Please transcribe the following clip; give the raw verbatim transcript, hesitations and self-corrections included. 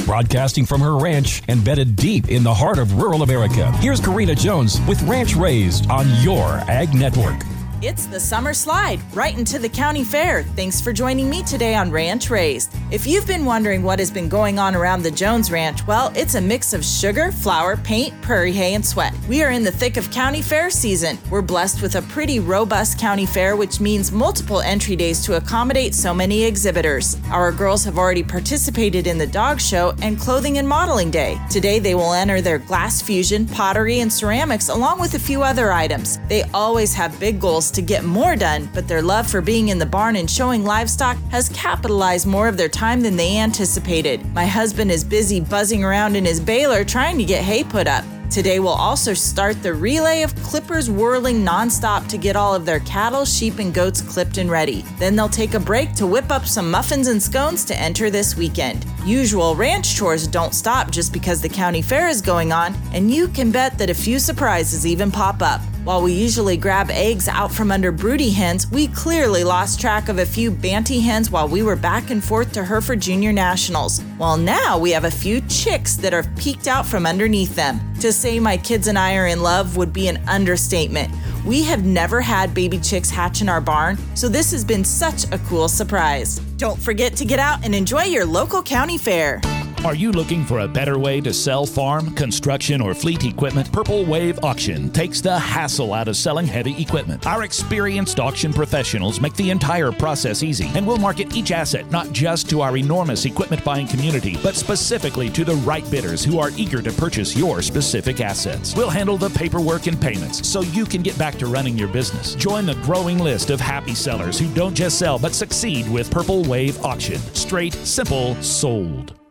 Broadcasting from her ranch embedded deep in the heart of rural America, here's Karina Jones with Ranch Raised on your Ag Network. It's the summer slide right into the county fair. Thanks for joining me today on Ranch Raised. If you've been wondering what has been going on around the Jones Ranch, well, it's a mix of sugar, flour, paint, prairie hay, and sweat. We are in the thick of county fair season. We're blessed with a pretty robust county fair, which means multiple entry days to accommodate so many exhibitors. Our girls have already participated in the dog show and clothing and modeling day. Today, they will enter their glass fusion, pottery, and ceramics, along with a few other items. They always have big goals to get more done, but their love for being in the barn and showing livestock has capitalized more of their time than they anticipated. My husband is busy buzzing around in his baler trying to get hay put up. Today we'll also start the relay of clippers whirling nonstop to get all of their cattle, sheep, and goats clipped and ready. Then they'll take a break to whip up some muffins and scones to enter this weekend. Usual ranch chores don't stop just because the county fair is going on, and you can bet that a few surprises even pop up. While we usually grab eggs out from under broody hens, we clearly lost track of a few Banty hens while we were back and forth to Hereford Junior Nationals. Well, now we have a few chicks that are peeked out from underneath them. To say my kids and I are in love would be an understatement. We have never had baby chicks hatch in our barn, so this has been such a cool surprise. Don't forget to get out and enjoy your local county fair. Are you looking for a better way to sell farm, construction, or fleet equipment? Purple Wave Auction takes the hassle out of selling heavy equipment. Our experienced auction professionals make the entire process easy, and we'll market each asset not just to our enormous equipment buying community, but specifically to the right bidders who are eager to purchase your specific assets. We'll handle the paperwork and payments so you can get back to running your business. Join the growing list of happy sellers who don't just sell but succeed with Purple Wave Auction. Straight, simple, sold.